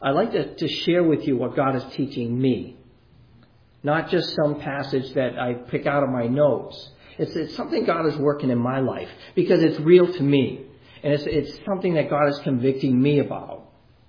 I'd like to share with you what God is teaching me. Not just some passage that I pick out of my notes. It's something God is working in my life because it's real to me. And it's something that God is convicting me about.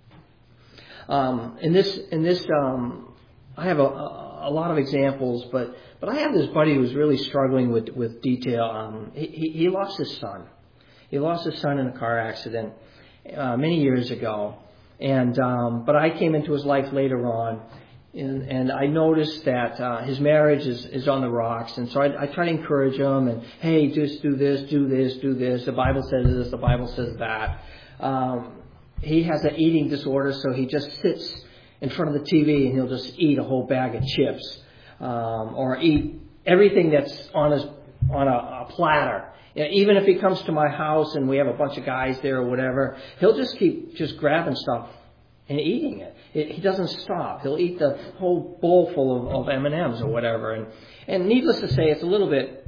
In this, I have a lot of examples, but I have this buddy who's really struggling with detail. He lost his son. He lost his son in a car accident many years ago. But I came into his life later on, and I noticed that his marriage is on the rocks. And so I try to encourage him, and hey, just do this, do this, do this. The Bible says this, the Bible says that. He has an eating disorder, so he just sits in front of the TV and he'll just eat a whole bag of chips, or eat everything that's on a platter. You know, even if he comes to my house and we have a bunch of guys there or whatever, he'll just keep grabbing stuff and eating it. He doesn't stop. He'll eat the whole bowl full of M&Ms or whatever. And needless to say, it's a little bit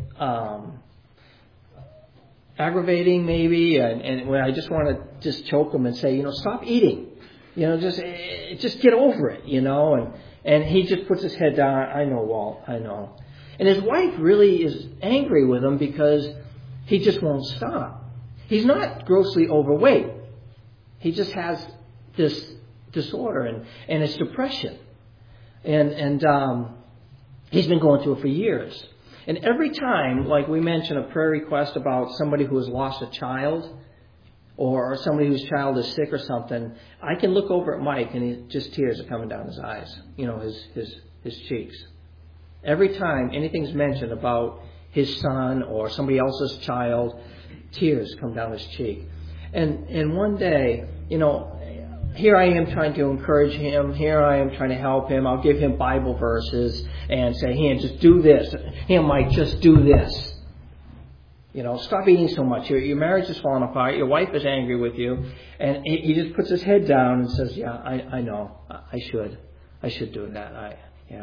aggravating maybe. And when I just want to just choke him and say, stop eating. Just get over it, And he just puts his head down. I know, Walt, I know. And his wife really is angry with him because he just won't stop. He's not grossly overweight. He just has this disorder and it's depression. And he's been going through it for years. And every time, like we mentioned, a prayer request about somebody who has lost a child or somebody whose child is sick or something, I can look over at Mike and just tears are coming down his eyes, his cheeks. Every time anything's mentioned about his son or somebody else's child, tears come down his cheek. And one day, here I am trying to encourage him. Here I am trying to help him. I'll give him Bible verses and say, hey, just do this. Hey, Mike, just do this. Stop eating so much. Your marriage is falling apart. Your wife is angry with you. And he just puts his head down and says, yeah, I know. I should do that.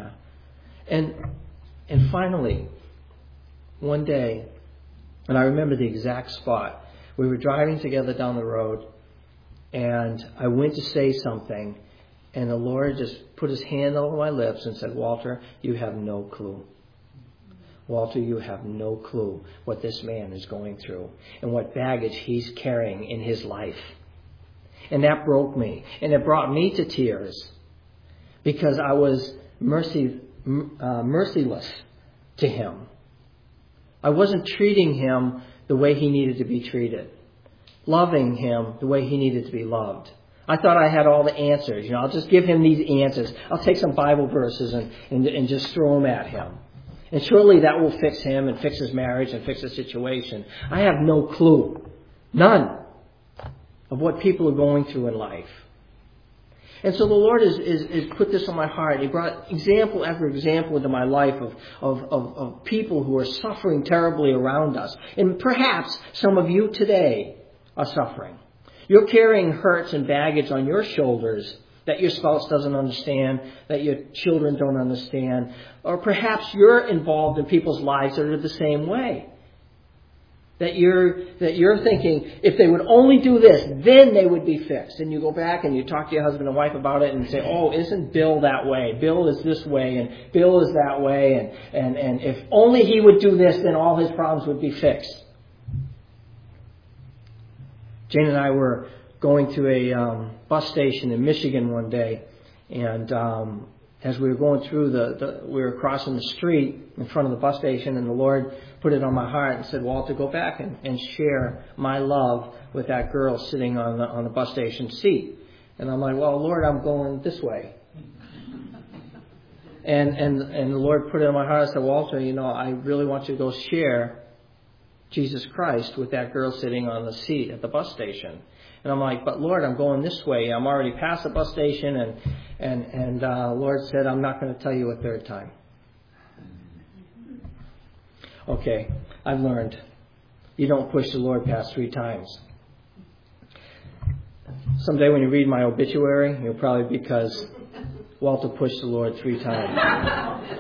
And finally, one day, and I remember the exact spot, we were driving together down the road, and I went to say something, and the Lord just put his hand over my lips and said, Walter, you have no clue. Walter, you have no clue what this man is going through and what baggage he's carrying in his life. And that broke me, and it brought me to tears because I was merciless to him. I wasn't treating him the way he needed to be treated, loving him the way he needed to be loved. I thought I had all the answers. I'll just give him these answers. I'll take some Bible verses and just throw them at him. And surely that will fix him and fix his marriage and fix the situation. I have no clue, none, of what people are going through in life. And so the Lord is put this on my heart. He brought example after example into my life of people who are suffering terribly around us. And perhaps some of you today are suffering. You're carrying hurts and baggage on your shoulders that your spouse doesn't understand, that your children don't understand. Or perhaps you're involved in people's lives that are the same way. That you're thinking, if they would only do this, then they would be fixed. And you go back and you talk to your husband and wife about it and say, oh, isn't Bill that way? Bill is this way and Bill is that way. And if only he would do this, then all his problems would be fixed. Jane and I were going to a bus station in Michigan one day. And as we were going through we were crossing the street in front of the bus station, and the Lord put it on my heart and said, Walter, go back and share my love with that girl sitting on the bus station seat. And I'm like, well, Lord, I'm going this way. And the Lord put it on my heart and said, Walter, I really want you to go share Jesus Christ with that girl sitting on the seat at the bus station. And I'm like, but Lord, I'm going this way. I'm already past the bus station. And Lord said, I'm not going to tell you a third time. Okay, I've learned. You don't push the Lord past 3 times. Someday when you read my obituary, it'll probably be because Walter pushed the Lord 3 times.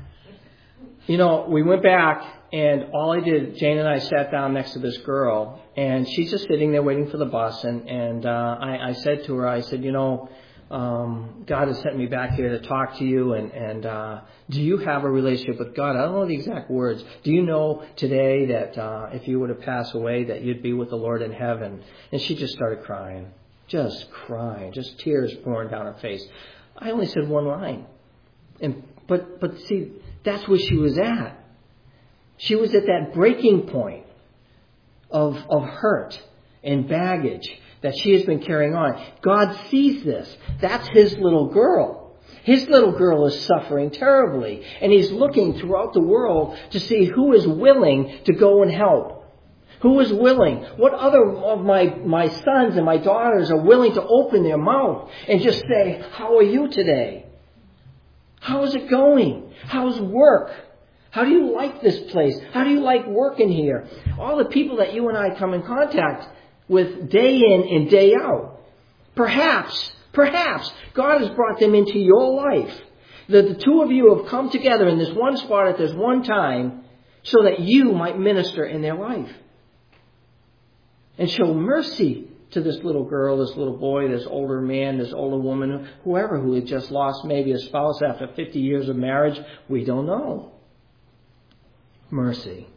We went back, and all I did, Jane and I sat down next to this girl, And she's just sitting there waiting for the bus. And I said to her, I said, God has sent me back here to talk to you. And do you have a relationship with God? I don't know the exact words. Do you know today that if you were to pass away, that you'd be with the Lord in heaven? And she just started crying, just tears pouring down her face. I only said one line. But see, that's where she was at. She was at that breaking point of hurt and baggage that she has been carrying on. God sees this. That's His little girl. His little girl is suffering terribly. And He's looking throughout the world to see who is willing to go and help. Who is willing? What other of my sons and my daughters are willing to open their mouth and just say, how are you today? How is it going? How's work? How do you like this place? How do you like working here? All the people that you and I come in contact with day in and day out. Perhaps God has brought them into your life. That the two of you have come together in this one spot at this one time so that you might minister in their life. And show mercy to this little girl, this little boy, this older man, this older woman, whoever who had just lost maybe a spouse after 50 years of marriage. We don't know. Mercy.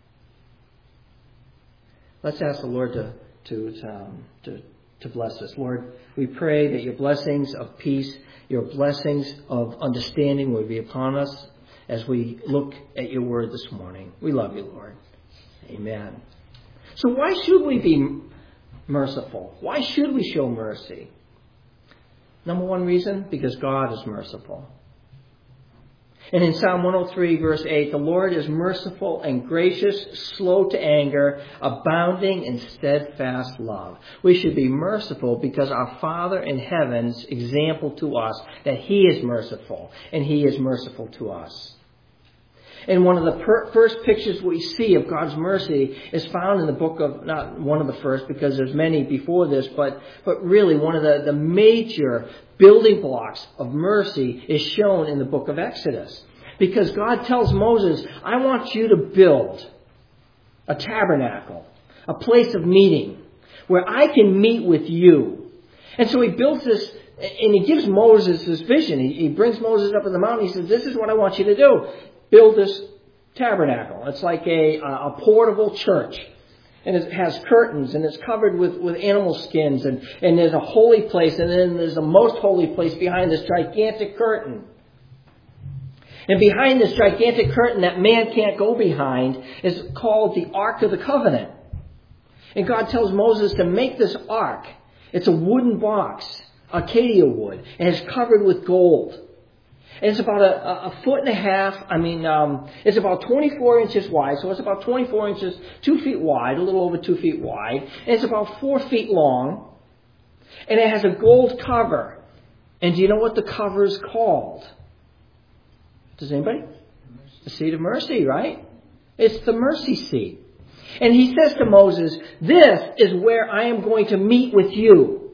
Let's ask the Lord to bless us. Lord, we pray that your blessings of peace, your blessings of understanding will be upon us as we look at your word this morning. We love you, Lord. Amen. So why should we be merciful? Why should we show mercy? Number one reason, because God is merciful. And in Psalm 103, verse 8, the Lord is merciful and gracious, slow to anger, abounding in steadfast love. We should be merciful because our Father in heaven's example to us that He is merciful, and He is merciful to us. And one of the first pictures we see of God's mercy is found in the book of, not one of the first because there's many before this, but really one of the major building blocks of mercy is shown in the book of Exodus. Because God tells Moses, I want you to build a tabernacle, a place of meeting, where I can meet with you. And so He builds this, and He gives Moses this vision. He brings Moses up in the mountain. He says, this is what I want you to do. Build this tabernacle. It's like a portable church. And it has curtains, and it's covered with animal skins, and there's a holy place, and then there's a most holy place behind this gigantic curtain. And behind this gigantic curtain that man can't go behind is called the Ark of the Covenant. And God tells Moses to make this ark. It's a wooden box, acacia wood, and it's covered with gold. And it's about a foot and a half. It's about 24 inches wide. So it's about 24 inches, 2 feet wide, a little over 2 feet wide. And it's about 4 feet long. And it has a gold cover. And do you know what the cover is called? Does anybody? The seat of mercy, right? It's the mercy seat. And He says to Moses, this is where I am going to meet with you.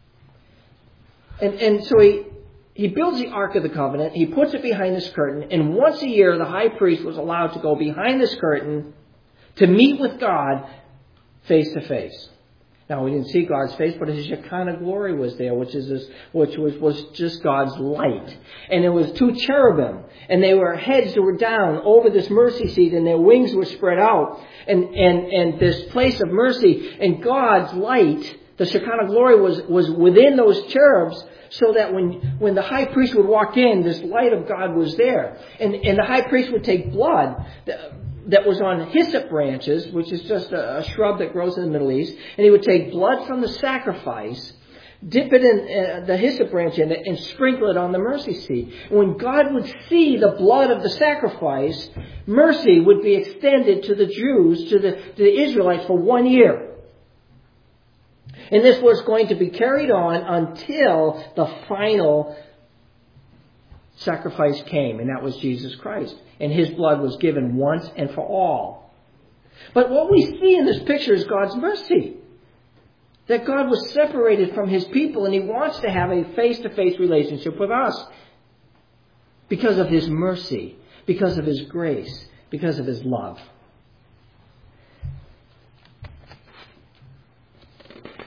And so He builds the Ark of the Covenant. He puts it behind this curtain. And once a year, the high priest was allowed to go behind this curtain to meet with God face to face. Now, we didn't see God's face, but His Shekinah glory was there, which was just God's light. And there was 2 cherubim, and they were heads that were down over this mercy seat, and their wings were spread out. And this place of mercy, and God's light, the Shekinah glory was within those cherubs, so that when the high priest would walk in, this light of God was there. And the high priest would take blood that was on hyssop branches, which is just a shrub that grows in the Middle East, and he would take blood from the sacrifice, dip it in the hyssop branch in it, and sprinkle it on the mercy seat. And when God would see the blood of the sacrifice, mercy would be extended to the Jews, to the Israelites for 1 year. And this was going to be carried on until the final sacrifice came, and that was Jesus Christ. And His blood was given once and for all. But what we see in this picture is God's mercy. That God was separated from His people, and He wants to have a face-to-face relationship with us. Because of His mercy, because of His grace, because of His love.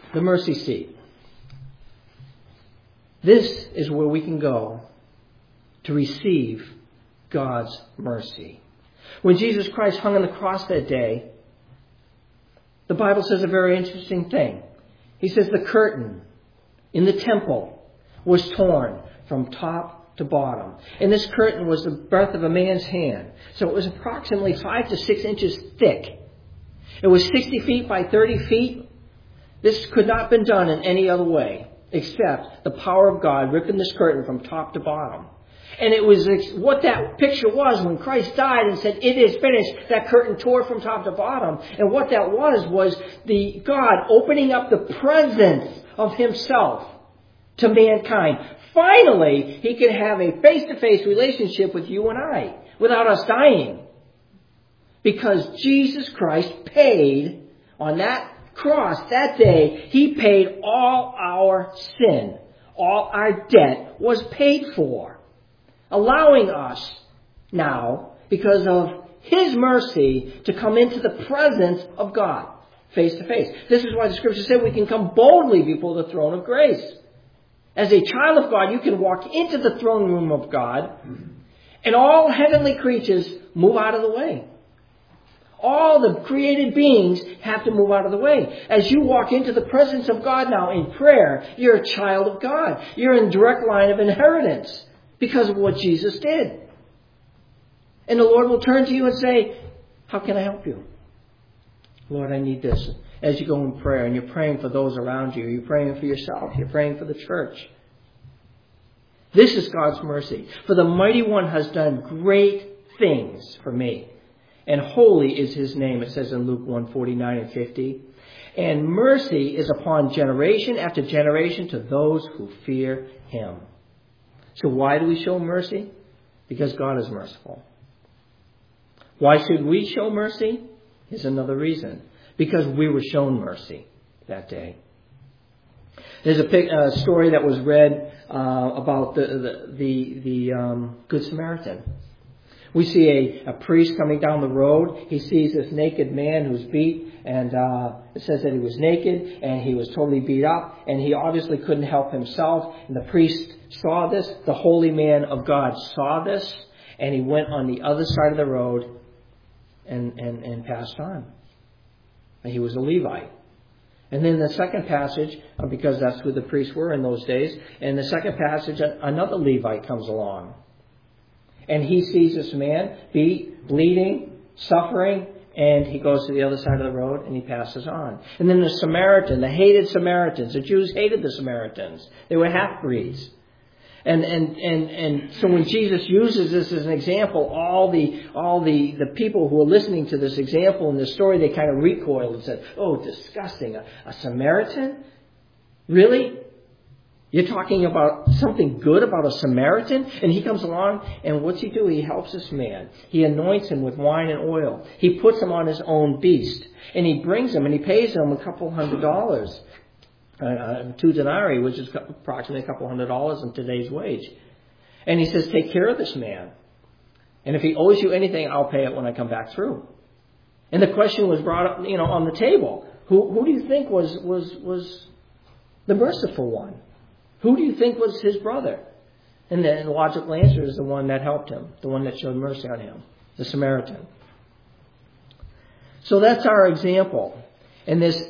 The mercy seat. This is where we can go to receive God's mercy. When Jesus Christ hung on the cross that day, the Bible says a very interesting thing. He says the curtain in the temple was torn from top to bottom. And this curtain was the breadth of a man's hand. So it was approximately 5 to 6 inches thick. It was 60 feet by 30 feet. This could not have been done in any other way except the power of God ripping this curtain from top to bottom. And it was what that picture was when Christ died and said, "It is finished." That curtain tore from top to bottom. And what that was the God opening up the presence of Himself to mankind. Finally, He could have a face-to-face relationship with you and I without us dying. Because Jesus Christ paid on that cross that day. He paid all our sin. All our debt was paid for. Allowing us now, because of His mercy, to come into the presence of God face to face. This is why the Scripture said we can come boldly before the throne of grace. As a child of God, you can walk into the throne room of God, and all heavenly creatures move out of the way. All the created beings have to move out of the way. As you walk into the presence of God now in prayer, you're a child of God. You're in direct line of inheritance because of what Jesus did. And the Lord will turn to you and say, "How can I help you?" "Lord, I need this." As you go in prayer and you're praying for those around you, you're praying for yourself, you're praying for the church. This is God's mercy. "For the Mighty One has done great things for me. And holy is His name," it says in Luke 1:49 and 50. "And mercy is upon generation after generation to those who fear Him." So why do we show mercy? Because God is merciful. Why should we show mercy? Here's another reason. Because we were shown mercy that day. There's a story that was read about the Good Samaritan. We see a priest coming down the road. He sees this naked man who's beat, and it says that he was naked and he was totally beat up, and he obviously couldn't help himself. And the priest saw this. The holy man of God saw this, and he went on the other side of the road and passed on. And he was a Levite. And then the second passage, because that's who the priests were in those days, in the second passage, another Levite comes along. And he sees this man beat, bleeding, suffering, and he goes to the other side of the road and he passes on. And then the Samaritan, the hated Samaritans, the Jews hated the Samaritans. They were half-breeds. And so when Jesus uses this as an example, all the people who are listening to this example in this story, they kind of recoiled and said, "Oh, disgusting. A Samaritan? Really? You're talking about something good about a Samaritan?" And he comes along, and what's he do? He helps this man. He anoints him with wine and oil. He puts him on his own beast. And he brings him, and he pays him $200. 2 denarii, which is approximately $200 in today's wage. And he says, "Take care of this man. And if he owes you anything, I'll pay it when I come back through." And the question was brought up, on the table. Who do you think was the merciful one? Who do you think was his brother? And the logical answer is the one that helped him, the one that showed mercy on him, the Samaritan. So that's our example. And this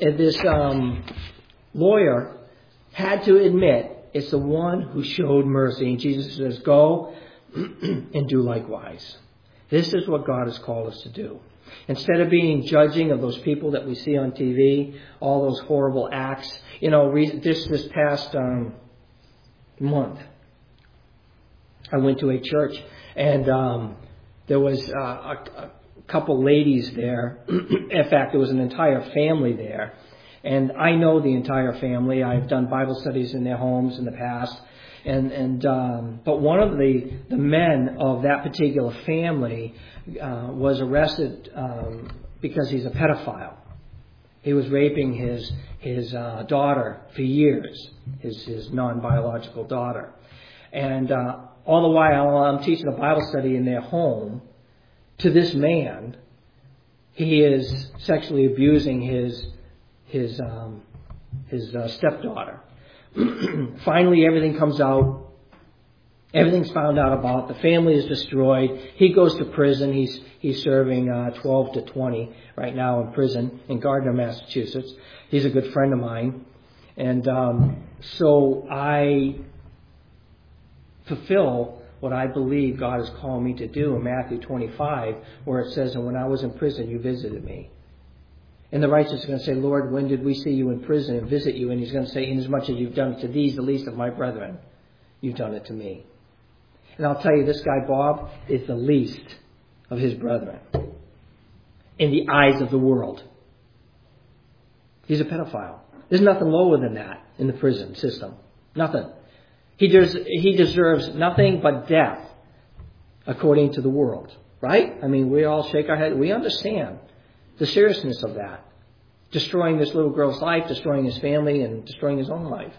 lawyer had to admit it's the one who showed mercy. And Jesus says, "Go and do likewise." This is what God has called us to do. Instead of being judging of those people that we see on TV, all those horrible acts, this past month, I went to a church, and there was a couple ladies there. In fact, there was an entire family there. And I know the entire family. I've done Bible studies in their homes in the past. But one of the men of that particular family was arrested because he's a pedophile. He was raping his daughter for years, his non-biological daughter. And all the while I'm teaching a Bible study in their home, to this man, he is sexually abusing his his stepdaughter. Finally, everything comes out. Everything's found out about. The family is destroyed. He goes to prison. He's serving 12 to 20 right now in prison in Gardner, Massachusetts. He's a good friend of mine. And so I fulfill what I believe God has called me to do in Matthew 25, where it says, and when I was in prison, you visited me. And the righteous is going to say, Lord, when did we see you in prison and visit you? And he's going to say, inasmuch as you've done it to these, the least of my brethren, you've done it to me. And I'll tell you, this guy, Bob, is the least of his brethren in the eyes of the world. He's a pedophile. There's nothing lower than that in the prison system. Nothing. He deserves nothing but death, according to the world. Right? I mean, we all shake our head. We understand the seriousness of that. Destroying this little girl's life, destroying his family, and destroying his own life.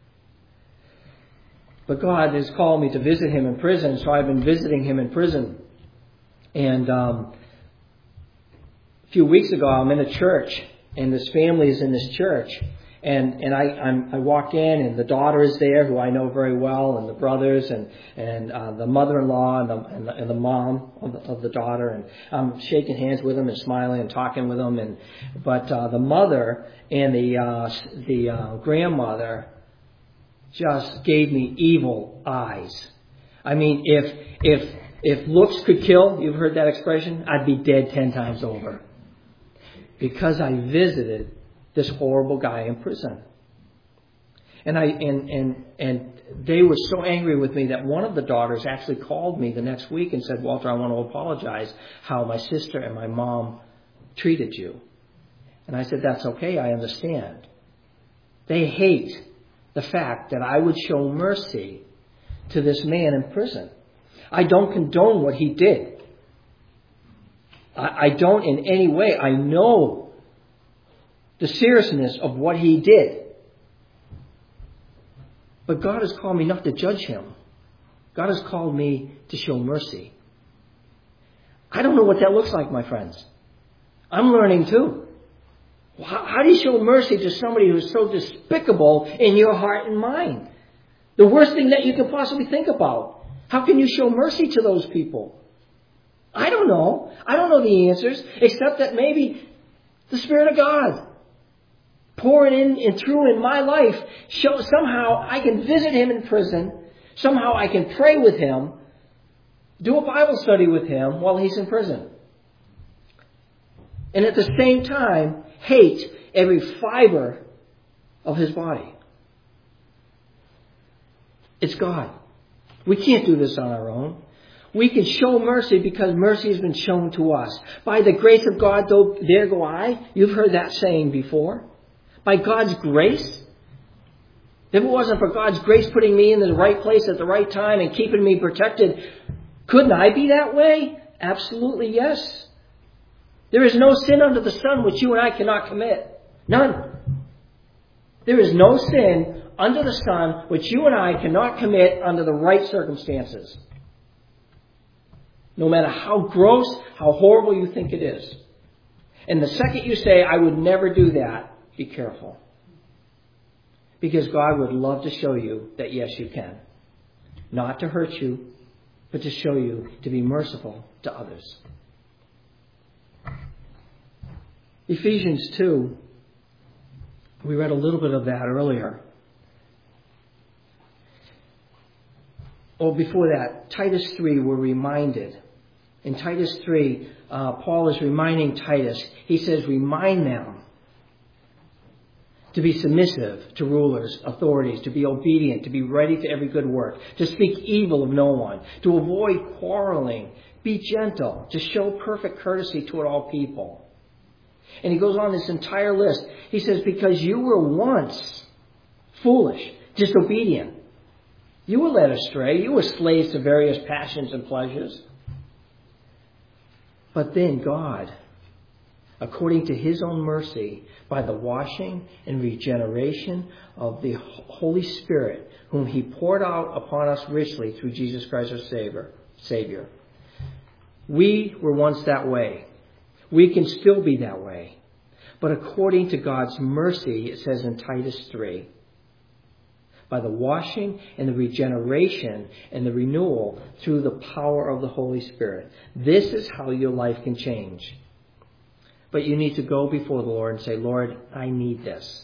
But God has called me to visit him in prison, so I've been visiting him in prison. And a few weeks ago, I'm in a church, and this family is in this church. And I walk in, and the daughter is there, who I know very well, and the brothers, and the mother-in-law, and the mom of the daughter, and I'm shaking hands with them and smiling and talking with them. But the mother and the grandmother just gave me evil eyes. I mean, if looks could kill, you've heard that expression, I'd be dead 10 times over. Because I visited this horrible guy in prison. And they were so angry with me that one of the daughters actually called me the next week and said, Walter, I want to apologize how my sister and my mom treated you. And I said, that's okay, I understand. They hate the fact that I would show mercy to this man in prison. I don't condone what he did. I don't in any way. I know the seriousness of what he did. But God has called me not to judge him. God has called me to show mercy. I don't know what that looks like, my friends. I'm learning too. How do you show mercy to somebody who is so despicable in your heart and mind? The worst thing that you can possibly think about. How can you show mercy to those people? I don't know. I don't know the answers, except that maybe the Spirit of God pouring in and through in my life, somehow I can visit him in prison. Somehow I can pray with him, do a Bible study with him while he's in prison. And at the same time, hate every fiber of his body. It's God. We can't do this on our own. We can show mercy because mercy has been shown to us. By the grace of God, though, there go I. You've heard that saying before. By God's grace. If it wasn't for God's grace putting me in the right place at the right time and keeping me protected, couldn't I be that way? Absolutely yes. There is no sin under the sun which you and I cannot commit. None. There is no sin under the sun which you and I cannot commit under the right circumstances. No matter how gross, how horrible you think it is. And the second you say, I would never do that, be careful. Because God would love to show you that yes, you can. Not to hurt you, but to show you to be merciful to others. Ephesians 2, we read a little bit of that earlier. Oh, before that, Titus 3, we're reminded. In Titus 3, Paul is reminding Titus. He says, remind them to be submissive to rulers, authorities, to be obedient, to be ready to every good work, to speak evil of no one, to avoid quarreling, be gentle, to show perfect courtesy toward all people. And he goes on this entire list. He says, because you were once foolish, disobedient. You were led astray. You were slaves to various passions and pleasures. But then God, according to his own mercy, by the washing and regeneration of the Holy Spirit, whom he poured out upon us richly through Jesus Christ our Savior. We were once that way. We can still be that way. but according to God's mercy, it says in Titus 3, by the washing and the regeneration and the renewal through the power of the Holy Spirit. This is how your life can change. But you need to go before the Lord and say, Lord, I need this.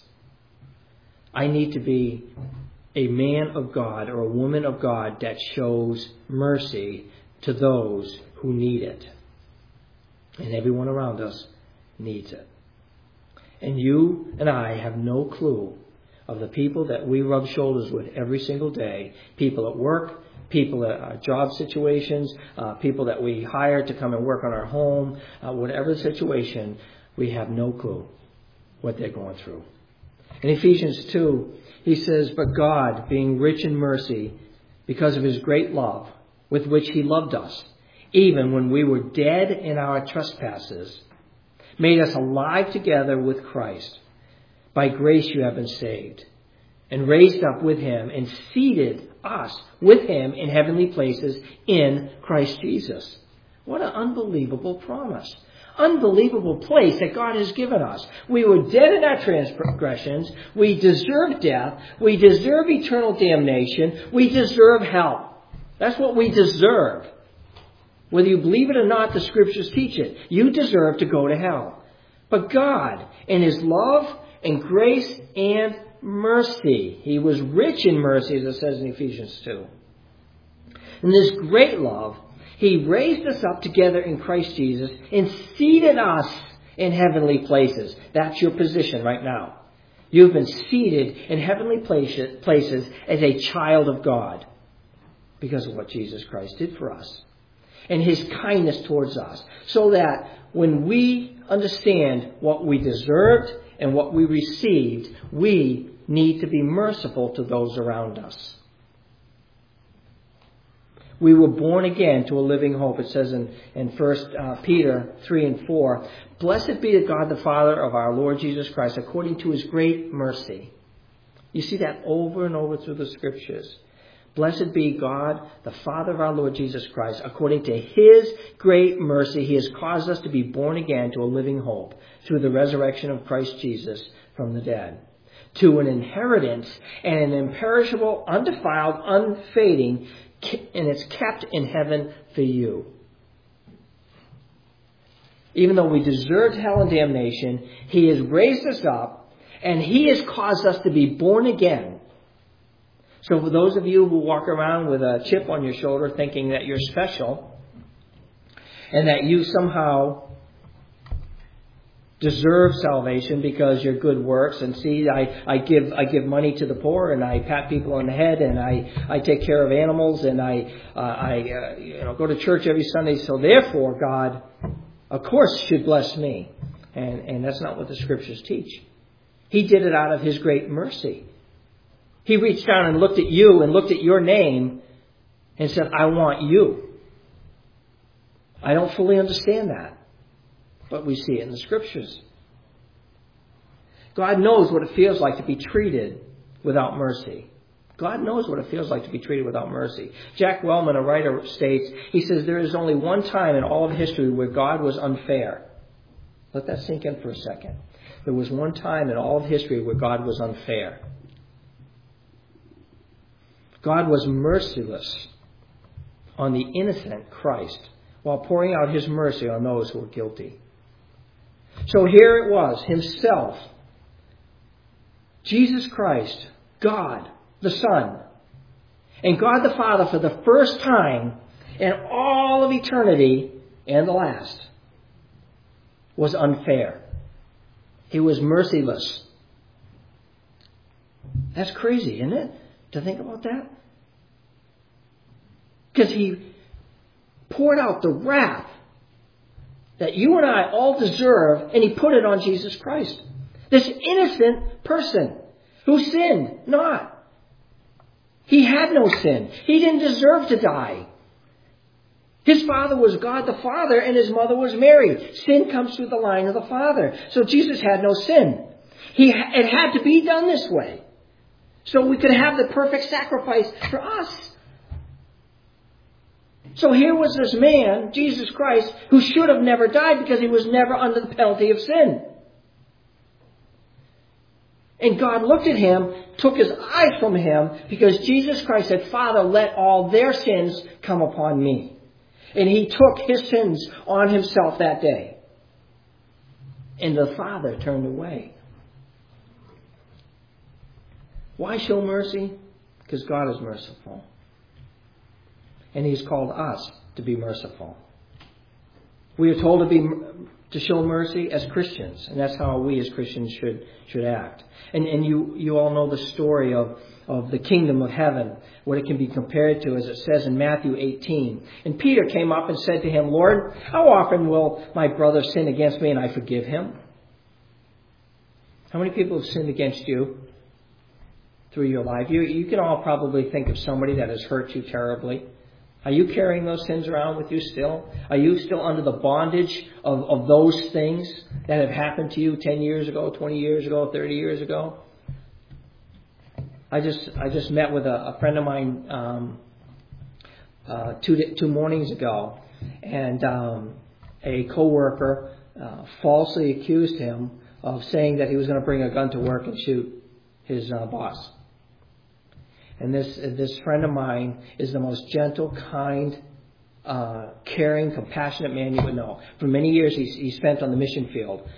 I need to be a man of God or a woman of God that shows mercy to those who need it. And everyone around us needs it. And you and I have no clue of the people that we rub shoulders with every single day. People at work, people at our job situations, people that we hire to come and work on our home, whatever the situation, we have no clue what they're going through. In Ephesians 2, he says, but God, being rich in mercy, because of his great love, with which he loved us, even when we were dead in our trespasses, made us alive together with Christ. By grace you have been saved, and raised up with him, and seated us with him in heavenly places in Christ Jesus. What an unbelievable promise. Unbelievable place that God has given us. We were dead in our transgressions. We deserve death. We deserve eternal damnation. We deserve hell. That's what we deserve. Whether you believe it or not, the scriptures teach it. You deserve to go to hell. But God, in his love and grace and mercy, he was rich in mercy, as it says in Ephesians 2. In this great love, he raised us up together in Christ Jesus and seated us in heavenly places. That's your position right now. You've been seated in heavenly places as a child of God because of what Jesus Christ did for us and his kindness towards us. So that when we understand what we deserved and what we received, we need to be merciful to those around us. We were born again to a living hope. It says in 1 Peter 3 and 4, blessed be the God the Father of our Lord Jesus Christ, according to his great mercy. You see that over and over through the scriptures. Blessed be God, the Father of our Lord Jesus Christ, according to his great mercy, he has caused us to be born again to a living hope through the resurrection of Christ Jesus from the dead, to an inheritance and an imperishable, undefiled, unfading, and it's kept in heaven for you. Even though we deserved hell and damnation, he has raised us up and he has caused us to be born again. So for those of you who walk around with a chip on your shoulder thinking that you're special and that you somehow deserve salvation because your good works, and see, I give money to the poor, and I pat people on the head, and I take care of animals, and I go to church every Sunday. So therefore, God, of course, should bless me, and that's not what the scriptures teach. He did it out of his great mercy. He reached down and looked at you and looked at your name and said, I want you. I don't fully understand that. But we see it in the scriptures. God knows what it feels like to be treated without mercy. God knows what it feels like to be treated without mercy. Jack Wellman, a writer, states, he says, there is only one time in all of history where God was unfair. Let that sink in for a second. There was one time in all of history where God was unfair. God was merciless on the innocent Christ while pouring out his mercy on those who were guilty. So here it was, himself, Jesus Christ, God the Son, and God the Father for the first time in all of eternity and the last was unfair. He was merciless. That's crazy, isn't it? To think about that? Because he poured out the wrath that you and I all deserve, and he put it on Jesus Christ. This innocent person who sinned not. He had no sin. He didn't deserve to die. His father was God the Father, and his mother was Mary. Sin comes through the line of the Father. So Jesus had no sin. It had to be done this way, so we could have the perfect sacrifice for us. So here was this man, Jesus Christ, who should have never died because he was never under the penalty of sin. And God looked at him, took his eyes from him, because Jesus Christ said, Father, let all their sins come upon me. And he took his sins on himself that day. And the Father turned away. Why show mercy? Because God is merciful. And he's called us to be merciful. We are told to show mercy as Christians, and that's how we as Christians should act. And you all know the story of the kingdom of heaven, what it can be compared to, as it says in Matthew 18. And Peter came up and said to him, Lord, how often will my brother sin against me and I forgive him? How many people have sinned against you through your life? You can all probably think of somebody that has hurt you terribly. Are you carrying those sins around with you still? Are you still under the bondage of those things that have happened to you 10 years ago, 20 years ago, 30 years ago? I just met with a friend of mine two mornings ago, and a coworker falsely accused him of saying that he was going to bring a gun to work and shoot his boss. And this friend of mine is the most gentle, kind, caring, compassionate man you would know. For many years, he spent on the mission field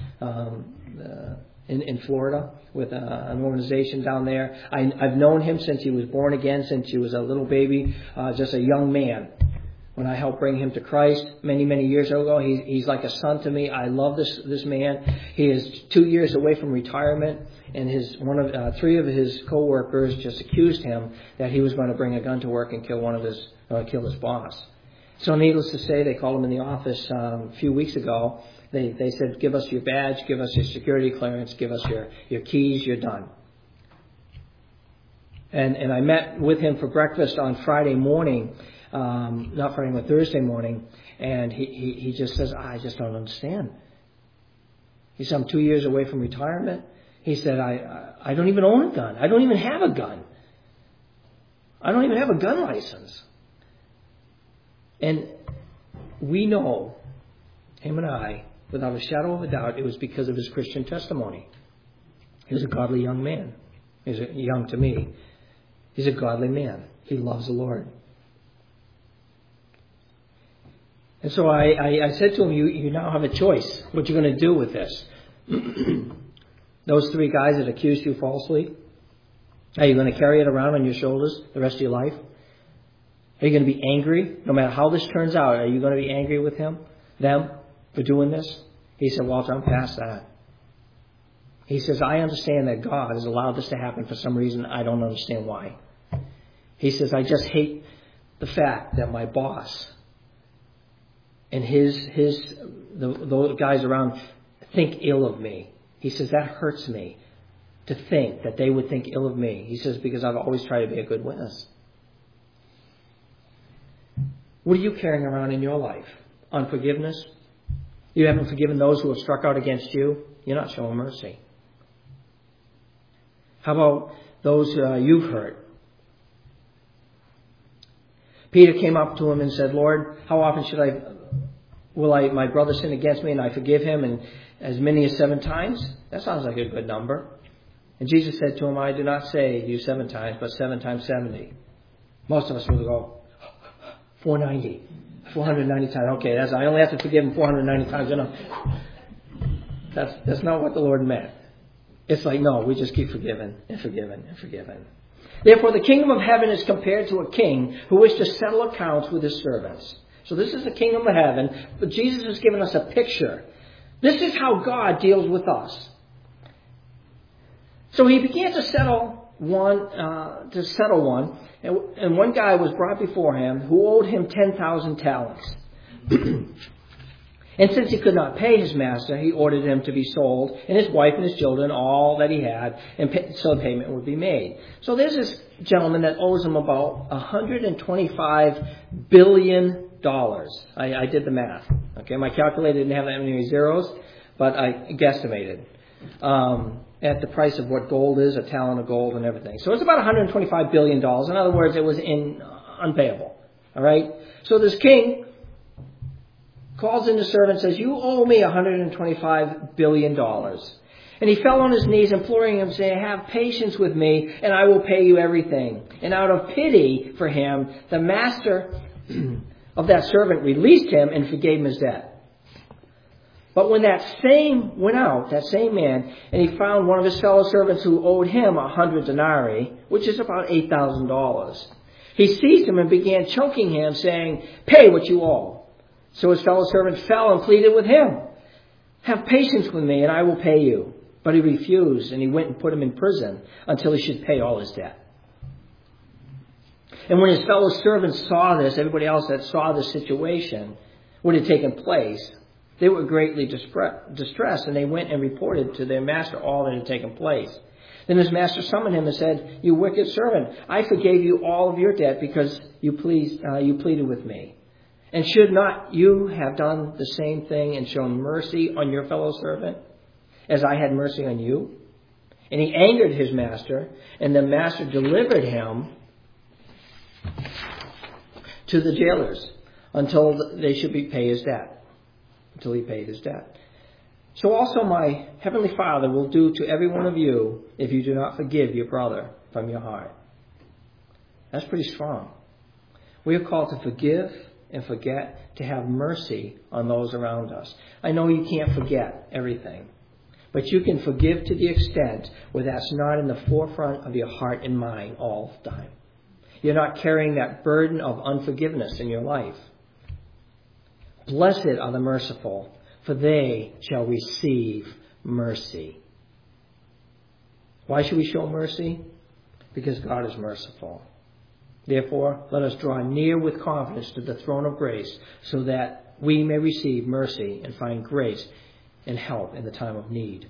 in Florida with an organization down there. I've known him since he was born again, since he was a little baby, just a young man. When I helped bring him to Christ many, many years ago, he's like a son to me. I love this man. He is 2 years away from retirement, and three of his coworkers just accused him that he was going to bring a gun to work and kill his boss. So needless to say, they called him in the office a few weeks ago. They said, give us your badge, give us your security clearance, give us your keys, you're done. And I met with him for breakfast on Friday morning, not Friday, but Thursday morning, and he just says, I just don't understand. He said, I'm 2 years away from retirement. He said, I don't even own a gun. I don't even have a gun. I don't even have a gun license. And we know, him and I, without a shadow of a doubt, it was because of his Christian testimony. He was a godly young man. He's young to me. He's a godly man. He loves the Lord. And so I said to him, you now have a choice. What you're going to do with this. Those three guys that accused you falsely, are you going to carry it around on your shoulders the rest of your life? Are you going to be angry? No matter how this turns out, are you going to be angry with them for doing this? He said, Walter, I'm past that. He says, I understand that God has allowed this to happen for some reason. I don't understand why. He says, I just hate the fact that my boss and the guys around think ill of me. He says, that hurts me to think that they would think ill of me. He says, because I've always tried to be a good witness. What are you carrying around in your life? Unforgiveness? You haven't forgiven those who have struck out against you? You're not showing mercy. How about those you've hurt? Peter came up to him and said, Lord, how often will my brother sin against me and I forgive him? And as many as 7 times? That sounds like a good number. And Jesus said to him, I do not say you 7 times, but 7 times 70. Most of us will go, 490. 490 times. Okay, I only have to forgive him 490 times. That's not what the Lord meant. It's like, no, we just keep forgiving and forgiving and forgiving. Therefore, the kingdom of heaven is compared to a king who wished to settle accounts with his servants. So this is the kingdom of heaven, but Jesus has given us a picture. This is how God deals with us. So he began to settle one, and one guy was brought before him who owed him 10,000 talents. And since he could not pay his master, he ordered him to be sold, and his wife and his children, all that he had, and so payment would be made. So there's this gentleman that owes him about $125 billion. I did the math. Okay, my calculator didn't have that many zeros, but I guesstimated at the price of what gold is, a talent of gold and everything. So it's about $125 billion. In other words, it was unpayable. All right? So this king calls in the servant and says, you owe me $125 billion. And he fell on his knees, imploring him, saying, have patience with me, and I will pay you everything. And out of pity for him, the master of that servant released him and forgave him his debt. But when that same man, and he found one of his fellow servants who owed him 100 denarii, which is about $8,000. He seized him and began choking him, saying, pay what you owe. So his fellow servant fell and pleaded with him, have patience with me, and I will pay you. But he refused, and he went and put him in prison until he should pay all his debt. And when his fellow servants saw this, everybody else that saw the situation, what had taken place, they were greatly distressed, and they went and reported to their master all that had taken place. Then his master summoned him and said, you wicked servant, I forgave you all of your debt because you pleaded with me. And should not you have done the same thing and shown mercy on your fellow servant, as I had mercy on you? And he angered his master, and the master delivered him to the jailers until they should pay his debt. Until he paid his debt. So also my heavenly Father will do to every one of you if you do not forgive your brother from your heart. That's pretty strong. We are called to forgive and forget, to have mercy on those around us. I know you can't forget everything, but you can forgive to the extent where that's not in the forefront of your heart and mind all the time. You're not carrying that burden of unforgiveness in your life. Blessed are the merciful, for they shall receive mercy. Why should we show mercy? Because God is merciful. Therefore, let us draw near with confidence to the throne of grace so that we may receive mercy and find grace and help in the time of need.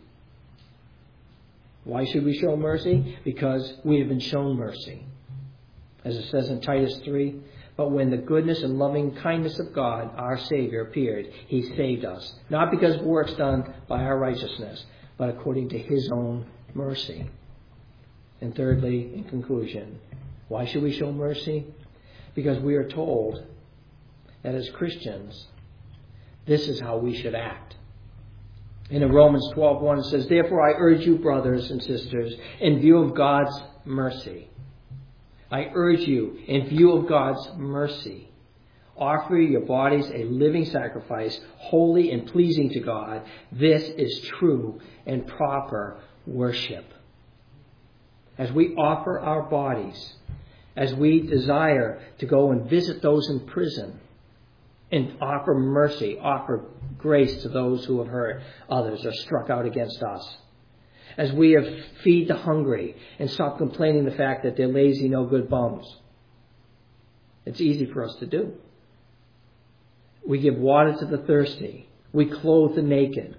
Why should we show mercy? Because we have been shown mercy. As it says in Titus 3, but when the goodness and loving kindness of God, our Savior, appeared, He saved us, not because of works done by our righteousness, but according to His own mercy. And thirdly, in conclusion, why should we show mercy? Because we are told that as Christians, this is how we should act. In Romans 12:1 it says, therefore I urge you, brothers and sisters, in view of God's mercy. I urge you, in view of God's mercy, offer your bodies a living sacrifice, holy and pleasing to God. This is true and proper worship. As we offer our bodies, as we desire to go and visit those in prison and offer mercy, offer grace to those who have hurt others or struck out against us. As we have feed the hungry and stop complaining the fact that they're lazy, no good bums. It's easy for us to do. We give water to the thirsty. We clothe the naked.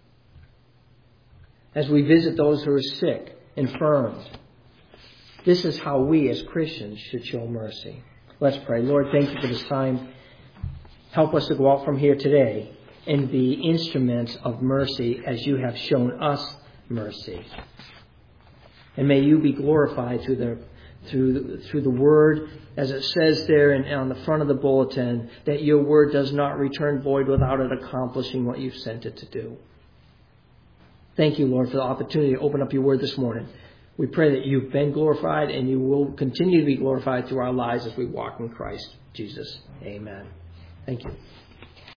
As we visit those who are sick, infirmed. This is how we as Christians should show mercy. Let's pray. Lord, thank you for this time. Help us to go out from here today and be instruments of mercy as you have shown us mercy. And may you be glorified through the word, as it says there on the front of the bulletin, that your word does not return void without it accomplishing what you've sent it to do. Thank you, Lord, for the opportunity to open up your word this morning. We pray that you've been glorified and you will continue to be glorified through our lives as we walk in Christ Jesus. Amen. Thank you.